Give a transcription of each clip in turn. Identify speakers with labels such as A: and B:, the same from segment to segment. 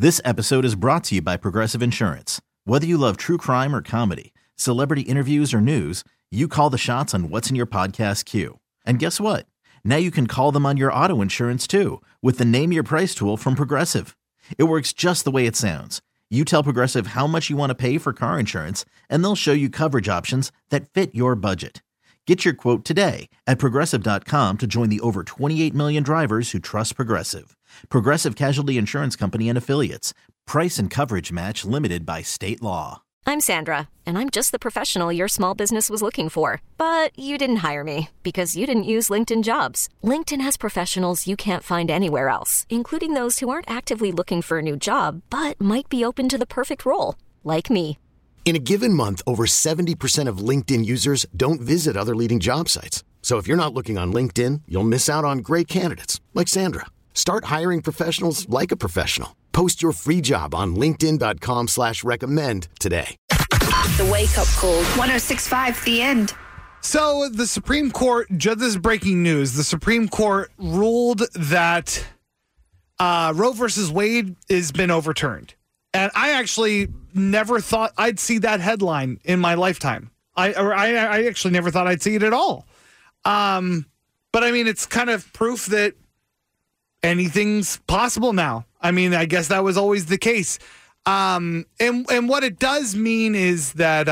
A: This episode is brought to you by Progressive Insurance. Whether you love true crime or comedy, celebrity interviews or news, you call the shots on what's in your podcast queue. And guess what? Now you can call them on your auto insurance too with the Name Your Price tool from Progressive. It works just the way it sounds. You tell Progressive how much you want to pay for car insurance, and they'll show you coverage options that fit your budget. Get your quote today at Progressive.com to join the over 28 million drivers who trust Progressive. Progressive Casualty Insurance Company and Affiliates. Price and coverage match limited by state law.
B: I'm Sandra, and I'm just the professional your small business was looking for. But you didn't hire me because you didn't use LinkedIn Jobs. LinkedIn has professionals you can't find anywhere else, including those who aren't actively looking for a new job, but might be open to the perfect role, like me.
C: In a given month, over 70% of LinkedIn users don't visit other leading job sites. So if you're not looking on LinkedIn, you'll miss out on great candidates like Sandra. Start hiring professionals like a professional. Post your free job on linkedin.com/recommend today.
D: The Wake Up Call. 106.5 The End.
E: So the Supreme Court, just this breaking news, the Supreme Court ruled that Roe versus Wade has been overturned. And I actually never thought I'd see that headline in my lifetime. I actually never thought I'd see it at all. But I mean, it's kind of proof that anything's possible now. I mean, I guess that was always the case. And what it does mean is that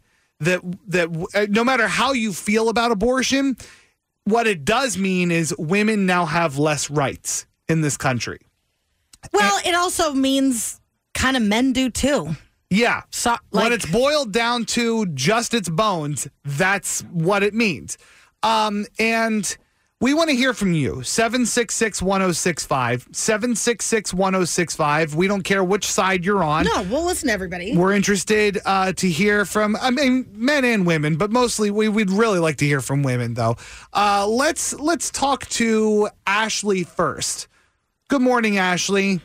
E: no matter how you feel about abortion, what it does mean is women now have less rights in this country.
F: Well, it also means kind of men do too.
E: Yeah.
F: So,
E: when it's boiled down to just its bones, that's what it means. And we want to hear from you. 766-1065. 766-1065. We don't care which side you're on.
F: No, we'll listen to everybody.
E: We're interested to hear from, I mean, men and women, but mostly we'd really like to hear from women, though. Let's talk to Ashley first. Good morning, Ashley.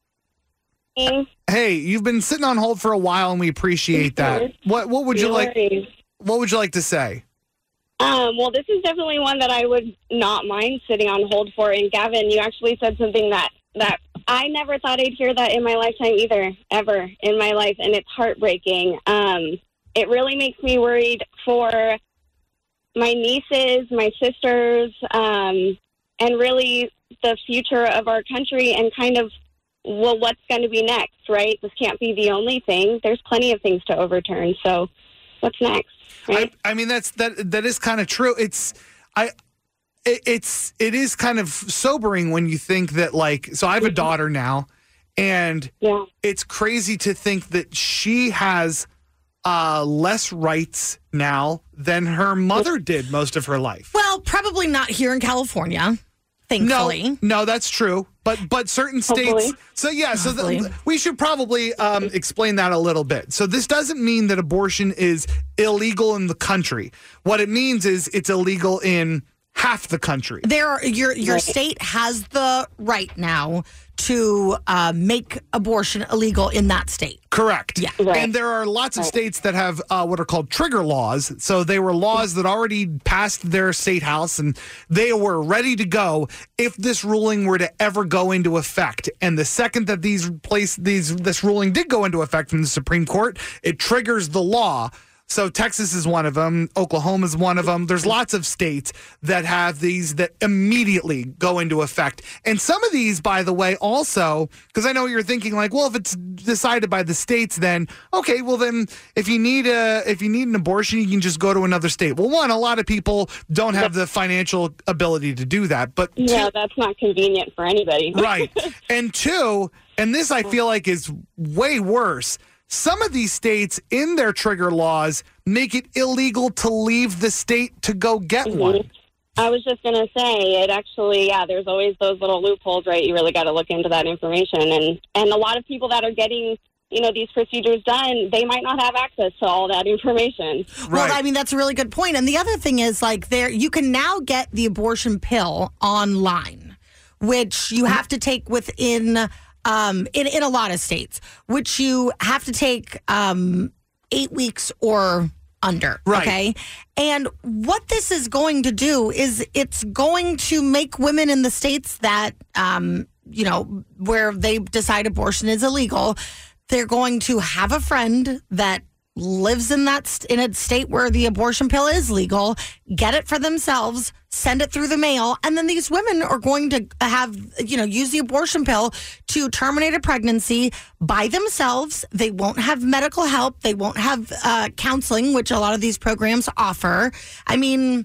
E: Hey, you've been sitting on hold for a while, and we appreciate that. What would you like? What would you like to say?
G: Well, this is definitely one that I would not mind sitting on hold for. And Gavin, you actually said something that I never thought I'd hear that in my lifetime either, ever in my life, and it's heartbreaking. It really makes me worried for my nieces, my sisters, and really the future of our country and kind of, well, what's going to be next, right? This can't be the only thing. There's plenty of things to overturn. So what's next, right?
E: I mean, that is kind of true. It is kind of sobering when you think that, like, so I have a daughter now, and it's crazy to think that she has less rights now than her mother did most of her life.
F: Well, probably not here in California. Thankfully.
E: No, that's true. But certain states.
G: Hopefully.
E: So yeah, we should probably explain that a little bit. So this doesn't mean that abortion is illegal in the country. What it means is it's illegal in half the country.
F: Your state has the right now to make abortion illegal in that state.
E: Correct.
F: Yeah.
G: Right.
E: And there are lots of states that have what are called trigger laws. So they were laws that already passed their state house and they were ready to go if this ruling were to ever go into effect. And the second that this ruling did go into effect from the Supreme Court, it triggers the law. So Texas is one of them. Oklahoma is one of them. There's lots of states that have these that immediately go into effect. And some of these, by the way, also, because I know you're thinking like, well, if it's decided by the states, then okay, well then if you need an abortion, you can just go to another state. Well, one, a lot of people don't have the financial ability to do that. But
G: yeah, that's not convenient for anybody.
E: Right. And two, and this I feel like is way worse. Some of these states in their trigger laws make it illegal to leave the state to go get one.
G: I was just going to say, it actually, there's always those little loopholes, right? You really got to look into that information. And a lot of people that are getting, these procedures done, they might not have access to all that information.
F: Right. Well, I mean, that's a really good point. And the other thing is, like, you can now get the abortion pill online, which you have to take within... in a lot of states, which you have to take 8 weeks or under.
E: Right.
F: Okay. And what this is going to do is it's going to make women in the states that where they decide abortion is illegal, they're going to have a friend that lives in a state where the abortion pill is legal, get it for themselves, send it through the mail, and then these women are going to have, use the abortion pill to terminate a pregnancy by themselves. They won't have medical help. They won't have counseling, which a lot of these programs offer. I mean,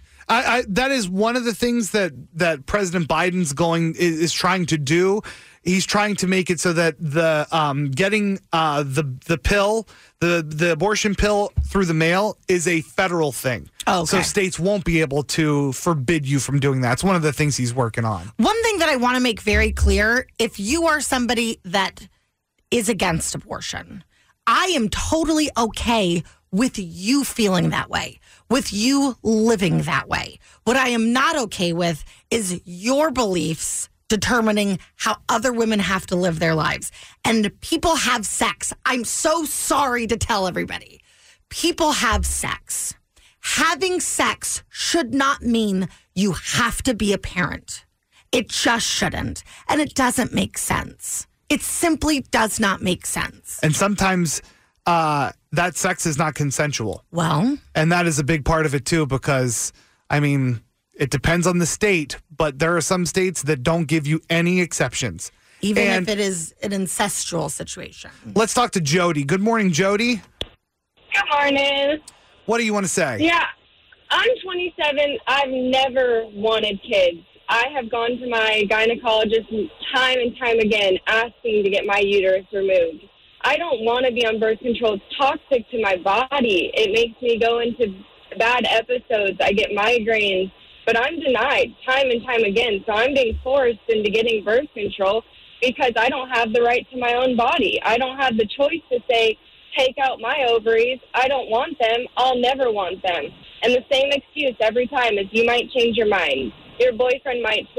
E: that is one of the things that President Biden's is trying to do. He's trying to make it so that the getting the pill, the abortion pill through the mail is a federal thing.
F: Oh, okay.
E: So states won't be able to forbid you from doing that. It's one of the things he's working on.
F: One thing that I want to make very clear, if you are somebody that is against abortion, I am totally okay with you feeling that way, with you living that way. What I am not okay with is your beliefs determining how other women have to live their lives. And people have sex. I'm so sorry to tell everybody. People have sex. Having sex should not mean you have to be a parent. It just shouldn't. And it doesn't make sense. It simply does not make sense.
E: And sometimes that sex is not consensual.
F: Well.
E: And that is a big part of it, too, because, it depends on the state, but there are some states that don't give you any exceptions.
F: Even if it is an incestual situation.
E: Let's talk to Jody. Good morning, Jody.
G: Good morning.
E: What do you want to say?
G: Yeah, I'm 27. I've never wanted kids. I have gone to my gynecologist time and time again asking to get my uterus removed. I don't want to be on birth control. It's toxic to my body. It makes me go into bad episodes. I get migraines. But I'm denied time and time again. So I'm being forced into getting birth control because I don't have the right to my own body. I don't have the choice to say, take out my ovaries. I don't want them. I'll never want them. And the same excuse every time is you might change your mind. Your boyfriend might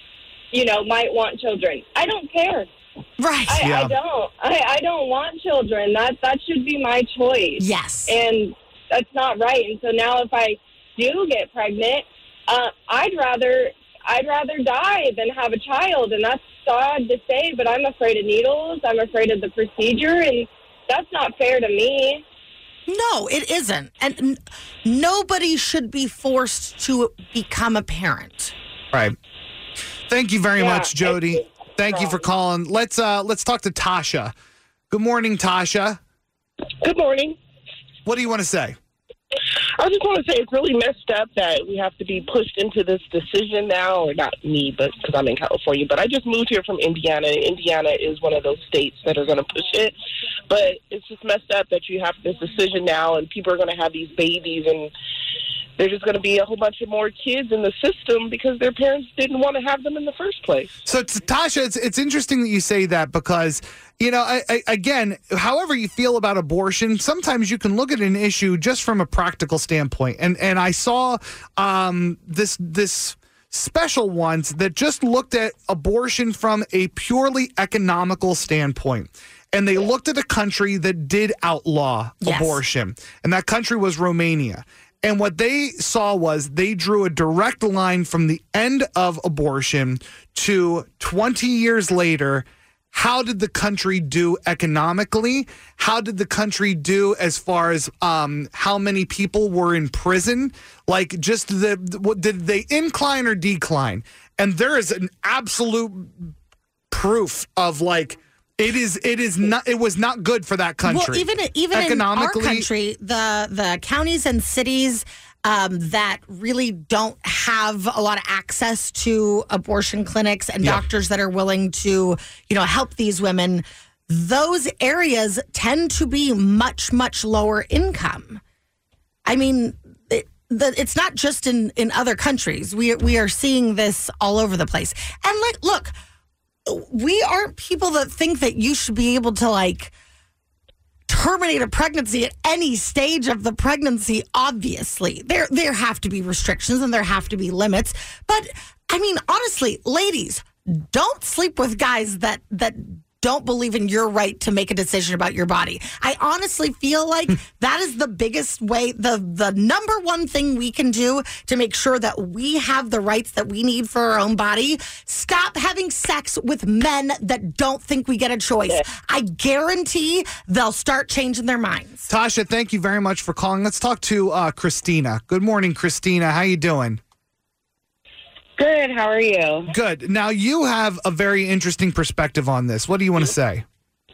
G: want children. I don't care.
F: Right.
G: I don't. I don't want children. That should be my choice.
F: Yes.
G: And that's not right. And so now if I do get pregnant, I'd rather die than have a child, and that's sad to say, but I'm afraid of needles. I'm afraid of the procedure, and that's not fair to me.
F: No, it isn't. And nobody should be forced to become a parent.
E: Right. Thank you very much, Jody. Thank you for calling. Let's talk to Tasha. Good morning, Tasha.
H: Good morning.
E: What do you want to say?
H: I just want to say it's really messed up that we have to be pushed into this decision now, or not me, but because I'm in California. But I just moved here from Indiana, and Indiana is one of those states that are going to push it. But it's just messed up that you have this decision now, and people are going to have these babies, and there's just going to be a whole bunch of more kids in the system because their parents didn't want to have them in the first place.
E: So, Tasha, it's interesting that you say that because, again, however you feel about abortion, sometimes you can look at an issue just from a practical standpoint. And I saw this special once that just looked at abortion from a purely economical standpoint. And they looked at a country that did outlaw abortion. And that country was Romania. And what they saw was they drew a direct line from the end of abortion to 20 years later. How did the country do economically? How did the country do as far as how many people were in prison? Like, just did they incline or decline? And there is an absolute proof of it was not good for that country.
F: Well, even in our country, the counties and cities that really don't have a lot of access to abortion clinics and doctors that are willing to, help these women, those areas tend to be much, much lower income. I mean, it's not just in other countries. We are seeing this all over the place. And look, we aren't people that think that you should be able to terminate a pregnancy at any stage of the pregnancy. Obviously, there have to be restrictions and there have to be limits. But I mean, honestly, ladies, don't sleep with guys that don't believe in your right to make a decision about your body. I honestly feel like that is the biggest way, the number one thing we can do to make sure that we have the rights that we need for our own body. Stop having sex with men that don't think we get a choice. I guarantee they'll start changing their minds.
E: Tasha, thank you very much for calling. Let's talk to Christina. Good morning, Christina. How you doing?
I: Good. How are you?
E: Good. Now, you have a very interesting perspective on this. What do you want to say?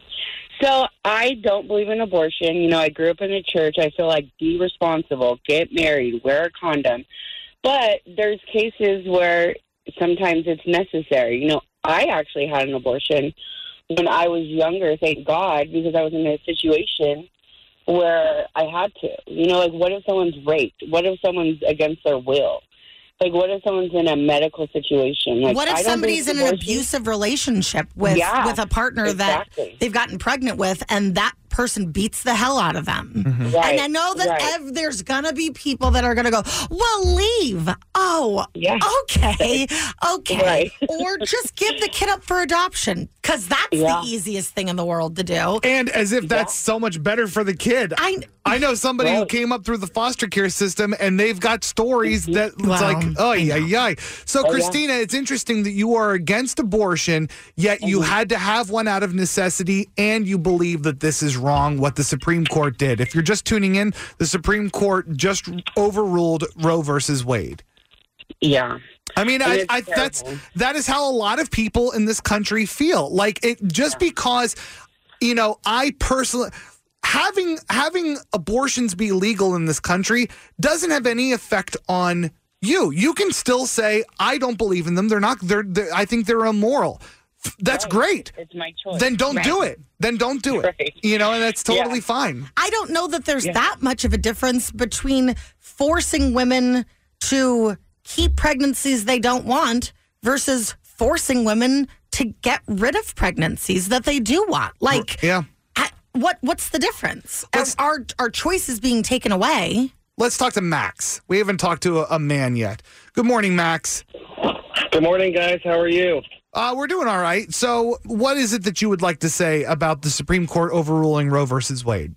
I: So I don't believe in abortion. You know, I grew up in a church. I feel like be responsible, get married, wear a condom. But there's cases where sometimes it's necessary. You know, I actually had an abortion when I was younger, thank God, because I was in a situation where I had to. You know, like, what if someone's raped? What if someone's against their will? Like, what if someone's in a medical situation? Like,
F: what if somebody's in an abusive relationship with a partner that they've gotten pregnant with, and that person beats the hell out of them?
E: Mm-hmm.
I: Right,
F: and I know that there's going to be people that are going to go, well, leave. Oh, okay.
I: Right.
F: Or just give the kid up for adoption, because that's the easiest thing in the world to do.
E: And as if that's so much better for the kid. I know somebody who came up through the foster care system, and they've got stories that it's like, oh, yeah. So, Christina, it's interesting that you are against abortion, yet you had to have one out of necessity, and you believe that this is wrong, what the Supreme Court did. If you're just tuning in, the Supreme Court just overruled Roe versus Wade.
I: Yeah.
E: I mean, that is how a lot of people in this country feel. Like, it just because, you know, I personally... Having abortions be legal in this country doesn't have any effect on you. You can still say, I don't believe in them. I think they're immoral. That's great.
I: It's my choice.
E: Then don't do it. Then don't do it.
I: Right.
E: You know, and that's totally fine.
F: I don't know that there's that much of a difference between forcing women to keep pregnancies they don't want versus forcing women to get rid of pregnancies that they do want. Like, what's the difference? Our choice is being taken away.
E: Let's talk to Max. We haven't talked to a man yet. Good morning, Max.
J: Good morning, guys. How are you?
E: We're doing all right. So what is it that you would like to say about the Supreme Court overruling Roe versus Wade?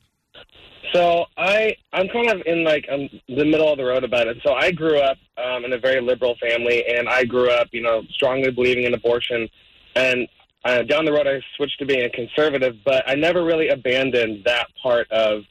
J: So I'm kind of in the middle of the road about it. So I grew up in a very liberal family, and I grew up, you know, strongly believing in abortion. And down the road, I switched to being a conservative, but I never really abandoned that part of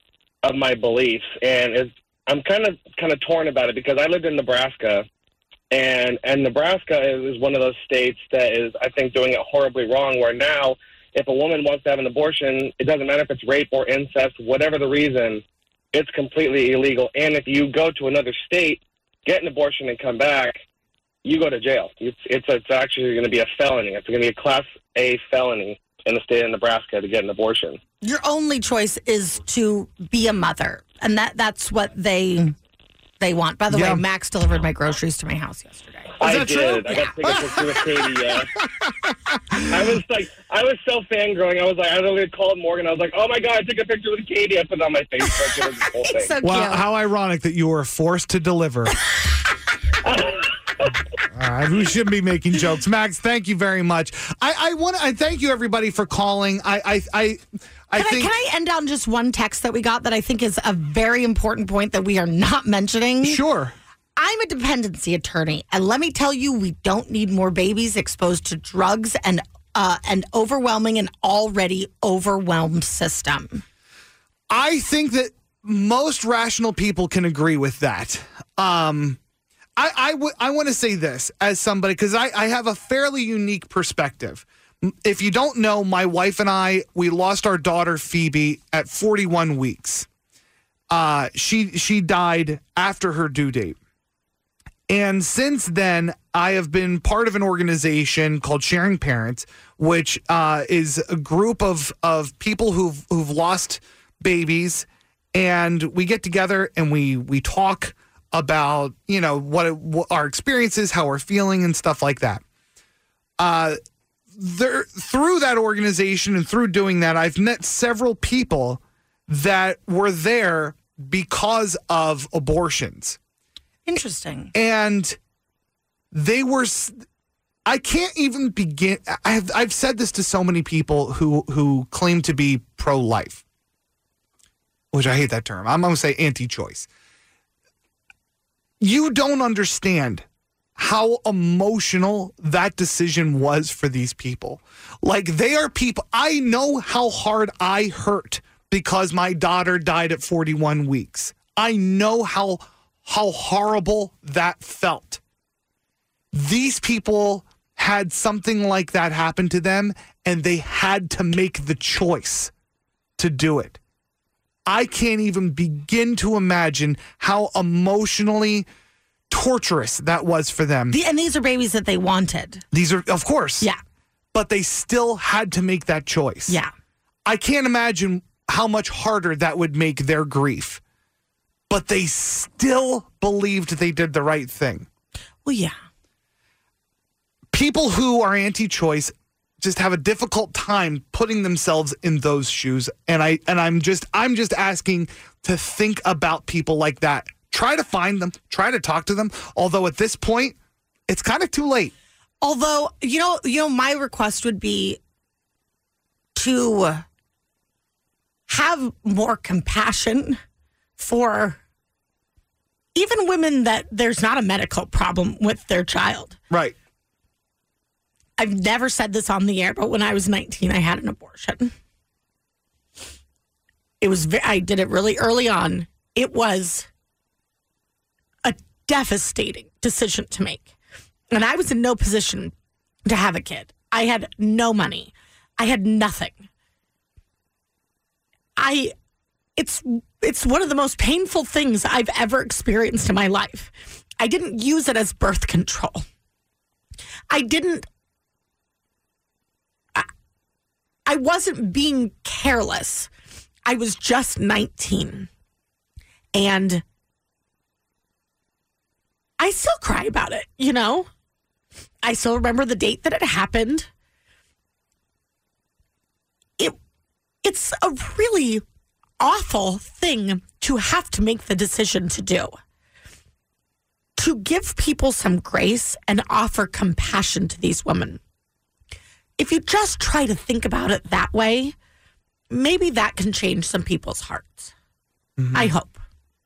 J: my beliefs. And I'm kind of torn about it because I lived in Nebraska, and Nebraska is one of those states that is, I think, doing it horribly wrong, where now if a woman wants to have an abortion, it doesn't matter if it's rape or incest, whatever the reason, it's completely illegal. And if you go to another state, get an abortion and come back, you go to jail. It's actually going to be a felony. It's going to be a Class A felony in the state of Nebraska to get an abortion.
F: Your only choice is to be a mother, and that's what they want. By the way, Max delivered my groceries to my house yesterday.
J: I did. I got to take a picture with Katie. I was so fangirling. I was like, I literally called Morgan. I was like, oh my God, I took a picture with Katie. I put it on my Facebook. It was the whole thing.
F: So cute.
E: Wow, how ironic that you were forced to deliver. We shouldn't be making jokes. Max, thank you very much. I thank you everybody for calling. Can I
F: end on just one text that we got that I think is a very important point that we are not mentioning?
E: Sure.
F: I'm a dependency attorney, and let me tell you, we don't need more babies exposed to drugs and overwhelming an already overwhelmed system.
E: I think that most rational people can agree with that. I want to say this as somebody, because I have a fairly unique perspective. If you don't know, my wife and we lost our daughter Phoebe at 41 weeks. She died after her due date. And since then, I have been part of an organization called Sharing Parents, which is a group of people who've lost babies, and we get together and we talk about, you know, what our experiences, how we're feeling, and stuff like that. Through that organization and through doing that, I've met several people that were there because of abortions.
F: Interesting.
E: And they were I can't even begin. I've said this to so many people who claim to be pro-life, which I hate that term. I'm going to say anti-choice. You don't understand how emotional that decision was for these people. Like, they are people. I know how hard I hurt because my daughter died at 41 weeks. I know how horrible that felt. These people had something like that happen to them, and they had to make the choice to do it. I can't even begin to imagine how emotionally torturous that was for them.
F: And these are babies that they wanted.
E: These are, of course.
F: Yeah.
E: But they still had to make that choice.
F: Yeah.
E: I can't imagine how much harder that would make their grief. But they still believed they did the right thing.
F: Well, yeah.
E: People who are anti-choice just have a difficult time putting themselves in those shoes. And I'm just asking to think about people like that. Try to find them, try to talk to them. Although at this point, it's kind of too late.
F: Although, you know, my request would be to have more compassion for even women that there's not a medical problem with their child.
E: Right.
F: I've never said this on the air, but when I was 19, I had an abortion. I did it really early on. It was a devastating decision to make. And I was in no position to have a kid. I had no money. I had nothing. It's one of the most painful things I've ever experienced in my life. I didn't use it as birth control. I wasn't being careless. I was just 19. And I still cry about it, you know? I still remember the date that it happened. It's a really awful thing to have to make the decision to do. To give people some grace and offer compassion to these women. If you just try to think about it that way, maybe that can change some people's hearts. Mm-hmm. I hope.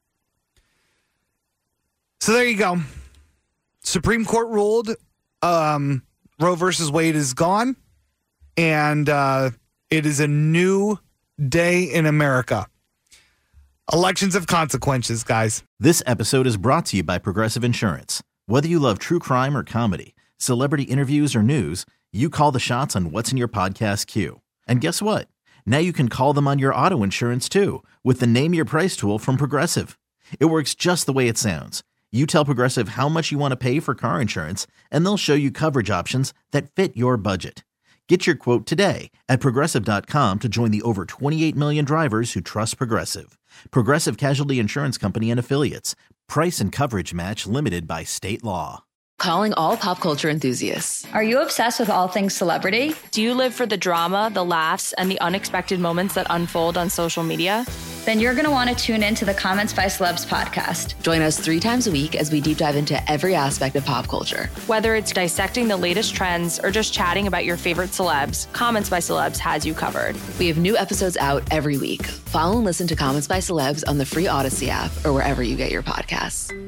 E: So there you go. Supreme Court ruled Roe versus Wade is gone, and it is a new day in America. Elections have consequences, guys.
A: This episode is brought to you by Progressive Insurance. Whether you love true crime or comedy, celebrity interviews or news, you call the shots on what's in your podcast queue. And guess what? Now you can call them on your auto insurance too with the Name Your Price tool from Progressive. It works just the way it sounds. You tell Progressive how much you want to pay for car insurance, and they'll show you coverage options that fit your budget. Get your quote today at Progressive.com to join the over 28 million drivers who trust Progressive. Progressive Casualty Insurance Company and Affiliates. Price and coverage match limited by state law.
K: Calling all pop culture enthusiasts.
L: Are you obsessed with all things celebrity?
M: Do you live for the drama, the laughs, and the unexpected moments that unfold on social media?
L: Then you're going to want to tune in to the Comments by Celebs podcast.
K: Join us 3 times a week as we deep dive into every aspect of pop culture.
M: Whether it's dissecting the latest trends or just chatting about your favorite celebs, Comments by Celebs has you covered.
K: We have new episodes out every week. Follow and listen to Comments by Celebs on the free Odyssey app or wherever you get your podcasts.